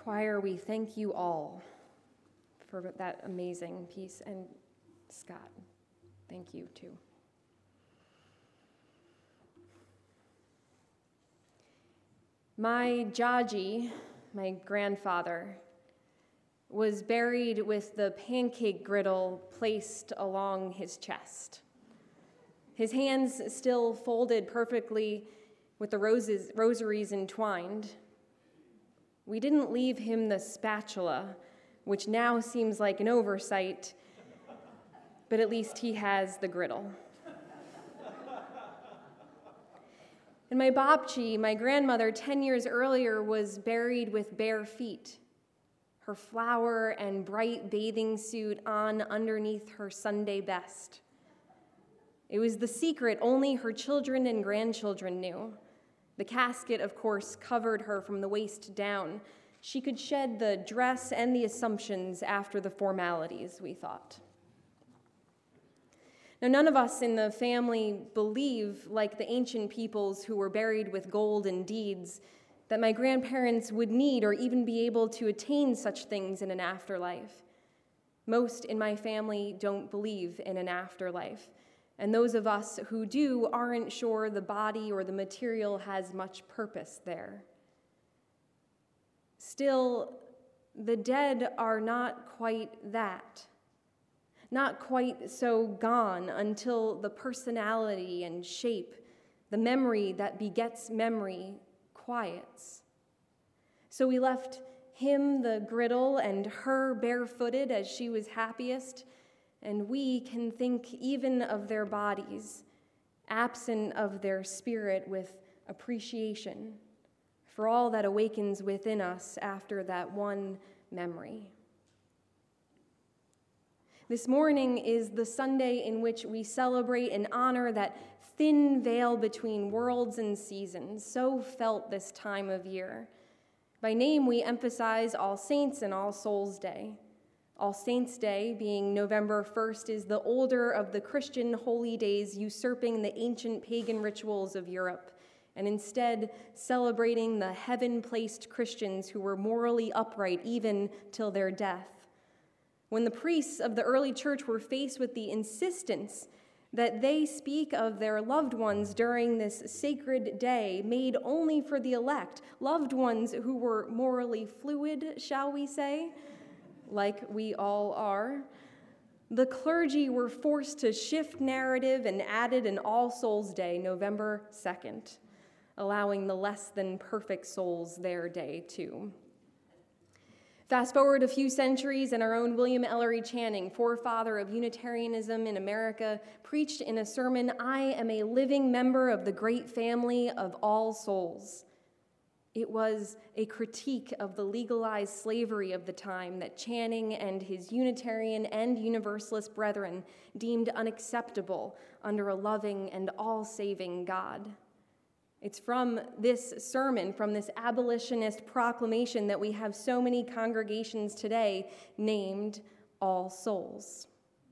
Choir, we thank you all for that amazing piece. And Scott, thank you too. My Jaji, my grandfather, was buried with the pancake griddle placed along his chest. His hands still folded perfectly with the rosaries entwined. We didn't leave him the spatula, which now seems like an oversight, but at least he has the griddle. And my babchi, my grandmother, 10 years earlier, was buried with bare feet, her flower and bright bathing suit on underneath her Sunday best. It was the secret only her children and grandchildren knew. The casket, of course, covered her from the waist down. She could shed the dress and the assumptions after the formalities, we thought. Now, none of us in the family believe, like the ancient peoples who were buried with gold and deeds, that my grandparents would need or even be able to attain such things in an afterlife. Most in my family don't believe in an afterlife, and those of us who do aren't sure the body or the material has much purpose there. Still, the dead are not quite that. Not quite so gone until the personality and shape, the memory that begets memory, quiets. So we left him the griddle and her barefooted as she was happiest, and we can think even of their bodies, absent of their spirit, with appreciation for all that awakens within us after that one memory. This morning is the Sunday in which we celebrate and honor that thin veil between worlds and seasons, so felt this time of year. By name, we emphasize All Saints and All Souls Day. All Saints Day, being November 1st, is the older of the Christian holy days, usurping the ancient pagan rituals of Europe, and instead celebrating the heaven-placed Christians who were morally upright even till their death. When the priests of the early church were faced with the insistence that they speak of their loved ones during this sacred day made only for the elect, loved ones who were morally fluid, shall we say, like we all are, the clergy were forced to shift narrative and added an All Souls Day, November 2nd, allowing the less than perfect souls their day too. Fast forward a few centuries, and our own William Ellery Channing, forefather of Unitarianism in America, preached in a sermon, "I am a living member of the great family of all souls." It was a critique of the legalized slavery of the time that Channing and his Unitarian and Universalist brethren deemed unacceptable under a loving and all-saving God. It's from this sermon, from this abolitionist proclamation, that we have so many congregations today named All Souls.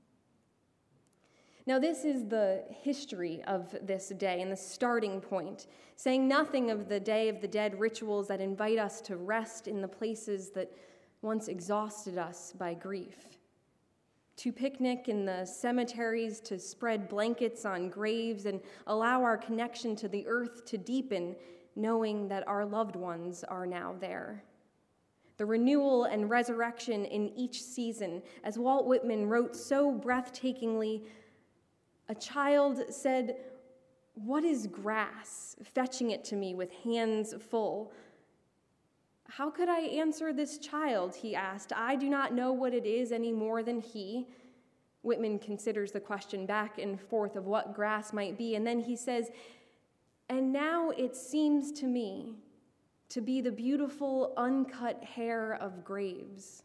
Now, this is the history of this day and the starting point, saying nothing of the Day of the Dead rituals that invite us to rest in the places that once exhausted us by grief, to picnic in the cemeteries, to spread blankets on graves and allow our connection to the earth to deepen, knowing that our loved ones are now there. The renewal and resurrection in each season, as Walt Whitman wrote so breathtakingly, a child said, "What is grass?" fetching it to me with hands full. "How could I answer this child?" he asked. "I do not know what it is any more than he." Whitman considers the question back and forth of what grass might be, and then he says, "And now it seems to me to be the beautiful uncut hair of graves."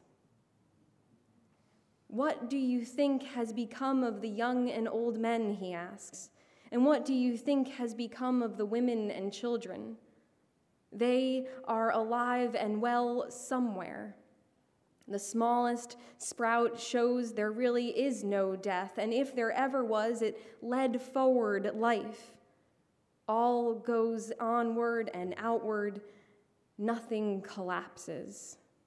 "What do you think has become of the young and old men?" he asks. "And what do you think has become of the women and children? They are alive and well somewhere. The smallest sprout shows there really is no death, and if there ever was, it led forward life. All goes onward and outward, nothing collapses."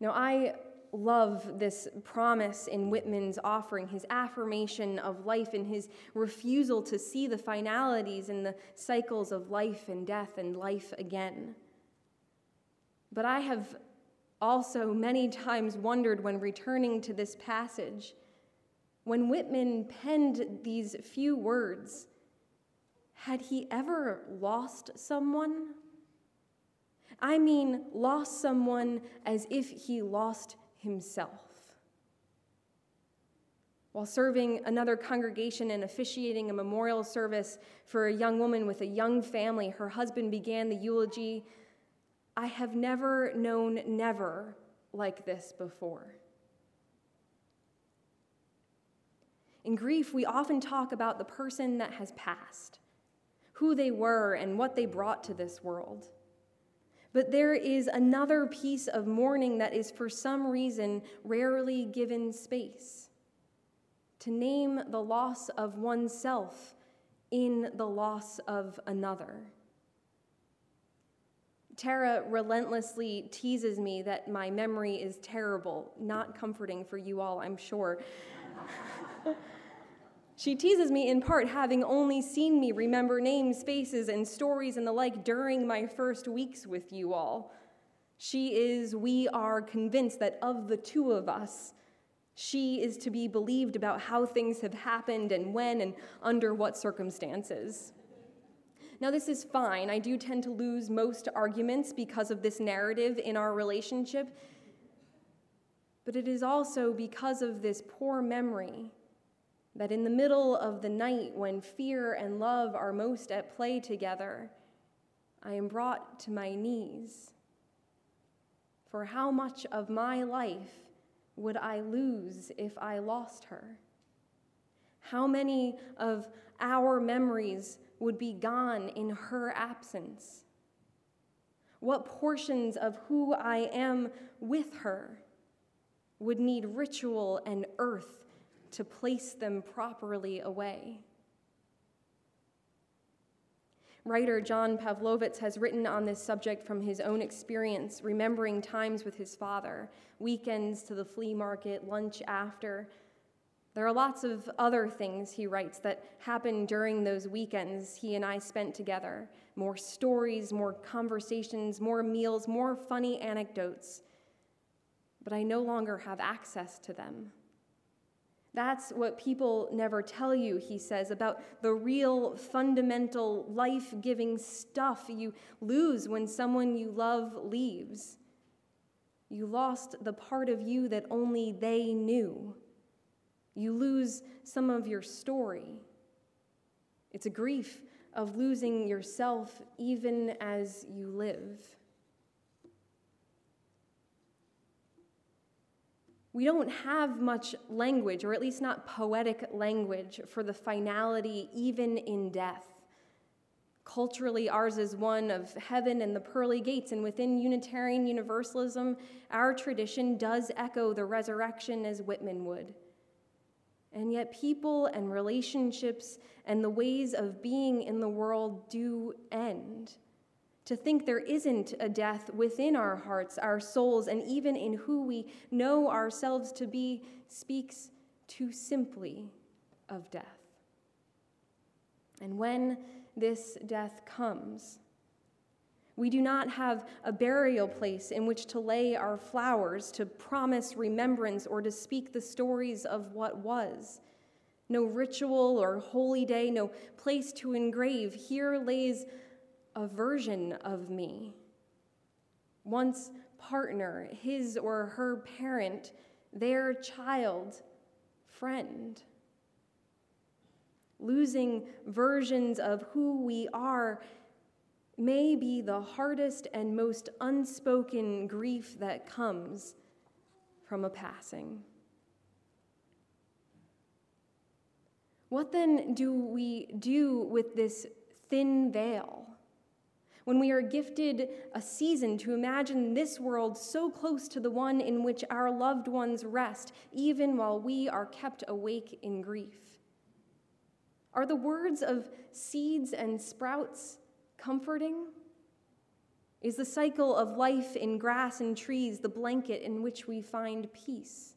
Now, I love this promise in Whitman's offering, his affirmation of life and his refusal to see the finalities and the cycles of life and death and life again. But I have also many times wondered when returning to this passage, when Whitman penned these few words, had he ever lost someone? I mean, lost someone as if he lost himself. While serving another congregation and officiating a memorial service for a young woman with a young family, her husband began the eulogy, "I have never known never like this before." In grief, we often talk about the person that has passed, who they were and what they brought to this world. But there is another piece of mourning that is for some reason rarely given space: to name the loss of oneself in the loss of another. Tara relentlessly teases me that my memory is terrible, not comforting for you all, I'm sure. She teases me in part having only seen me remember names, faces, and stories and the like during my first weeks with you all. We are convinced that of the two of us, she is to be believed about how things have happened and when and under what circumstances. Now, this is fine. I do tend to lose most arguments because of this narrative in our relationship, but it is also because of this poor memory that in the middle of the night, when fear and love are most at play together, I am brought to my knees. For how much of my life would I lose if I lost her? How many of our memories would be gone in her absence? What portions of who I am with her would need ritual and earth to place them properly away? Writer John Pavlovitz has written on this subject from his own experience, remembering times with his father, weekends to the flea market, lunch after. There are lots of other things, he writes, that happened during those weekends he and I spent together. More stories, more conversations, more meals, more funny anecdotes. But I no longer have access to them. That's what people never tell you, he says, about the real, fundamental, life-giving stuff you lose when someone you love leaves. You lost the part of you that only they knew. You lose some of your story. It's a grief of losing yourself even as you live. We don't have much language, or at least not poetic language, for the finality even in death. Culturally, ours is one of heaven and the pearly gates, and within Unitarian Universalism, our tradition does echo the resurrection as Whitman would. And yet people and relationships and the ways of being in the world do end. To think there isn't a death within our hearts, our souls, and even in who we know ourselves to be speaks too simply of death. And when this death comes, we do not have a burial place in which to lay our flowers, to promise remembrance, or to speak the stories of what was. No ritual or holy day, no place to engrave. Here lays a version of me. Once partner, his or her parent, their child, friend. Losing versions of who we are may be the hardest and most unspoken grief that comes from a passing. What then do we do with this thin veil? When we are gifted a season to imagine this world so close to the one in which our loved ones rest, even while we are kept awake in grief. Are the words of seeds and sprouts comforting? Is the cycle of life in grass and trees the blanket in which we find peace?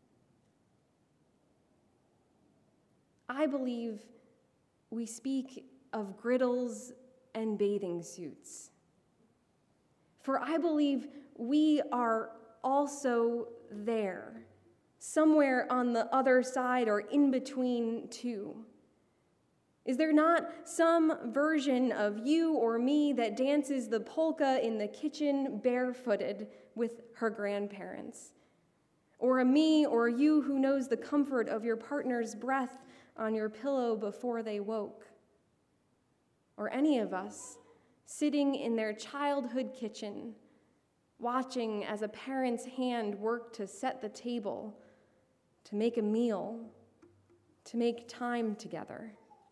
I believe we speak of griddles and bathing suits. For I believe we are also there, somewhere on the other side or in between two. Is there not some version of you or me that dances the polka in the kitchen barefooted with her grandparents? Or a me or you who knows the comfort of your partner's breath on your pillow before they woke? Or any of us sitting in their childhood kitchen, watching as a parent's hand worked to set the table, to make a meal, to make time together?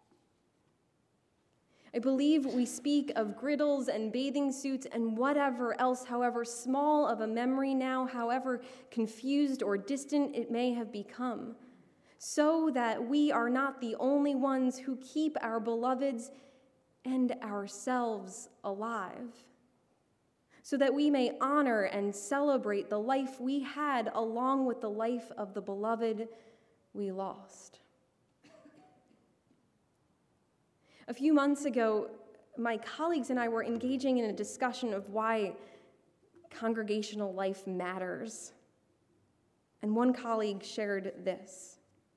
I believe we speak of griddles and bathing suits and whatever else, however small of a memory now, however confused or distant it may have become, so that we are not the only ones who keep our beloveds and ourselves alive, so that we may honor and celebrate the life we had along with the life of the beloved we lost. A few months ago, my colleagues and I were engaging in a discussion of why congregational life matters. And one colleague shared this.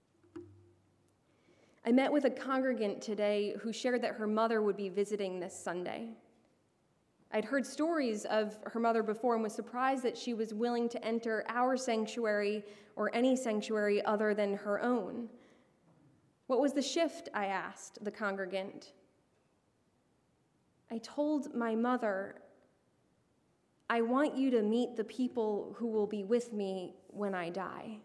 I met with a congregant today who shared that her mother would be visiting this Sunday. I'd heard stories of her mother before and was surprised that she was willing to enter our sanctuary or any sanctuary other than her own. What was the shift, I asked the congregant. I told my mother, I want you to meet the people who will be with me when I die.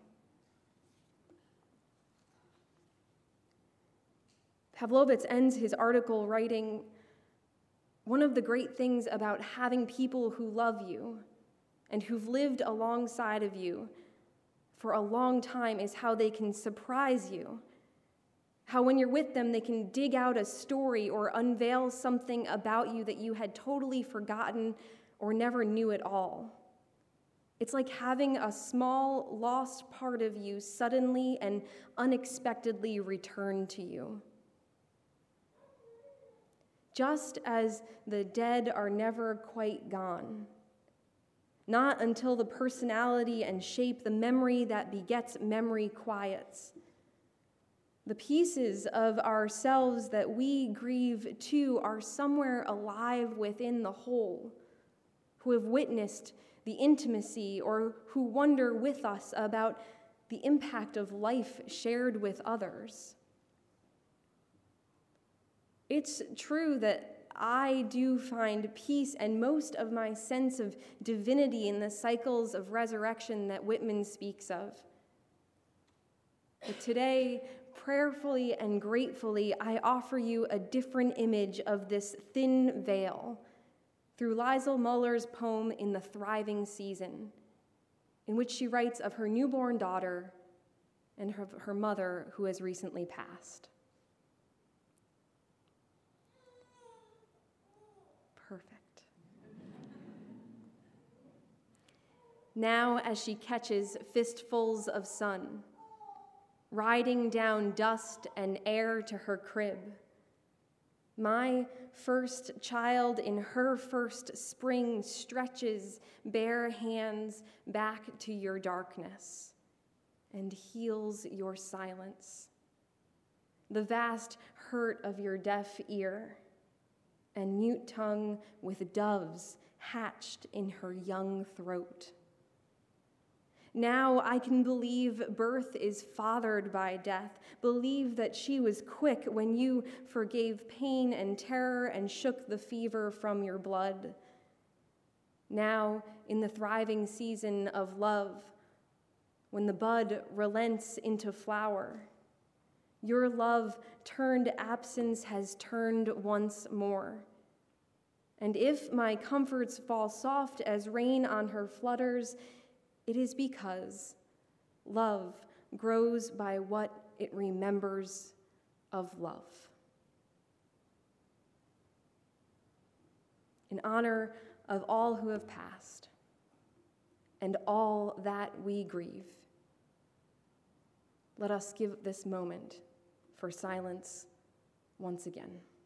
Pavlovitz ends his article writing, one of the great things about having people who love you and who've lived alongside of you for a long time is how they can surprise you. How when you're with them, they can dig out a story or unveil something about you that you had totally forgotten or never knew at all. It's like having a small, lost part of you suddenly and unexpectedly return to you. Just as the dead are never quite gone, not until the personality and shape, the memory that begets memory quiets. The pieces of ourselves that we grieve too are somewhere alive within the whole, who have witnessed the intimacy or who wonder with us about the impact of life shared with others. It's true that I do find peace and most of my sense of divinity in the cycles of resurrection that Whitman speaks of. But today, prayerfully and gratefully, I offer you a different image of this thin veil through Liesl Muller's poem In the Thriving Season, in which she writes of her newborn daughter and her mother who has recently passed. Perfect. Now, as she catches fistfuls of sun, riding down dust and air to her crib, my first child in her first spring stretches bare hands back to your darkness and heals your silence, the vast hurt of your deaf ear and mute tongue with doves hatched in her young throat. Now I can believe birth is fathered by death, believe that she was quick when you forgave pain and terror and shook the fever from your blood. Now, in the thriving season of love, when the bud relents into flower, your love turned absence has turned once more. And if my comforts fall soft as rain on her flutters, it is because love grows by what it remembers of love. In honor of all who have passed and all that we grieve. Let us give this moment for silence once again.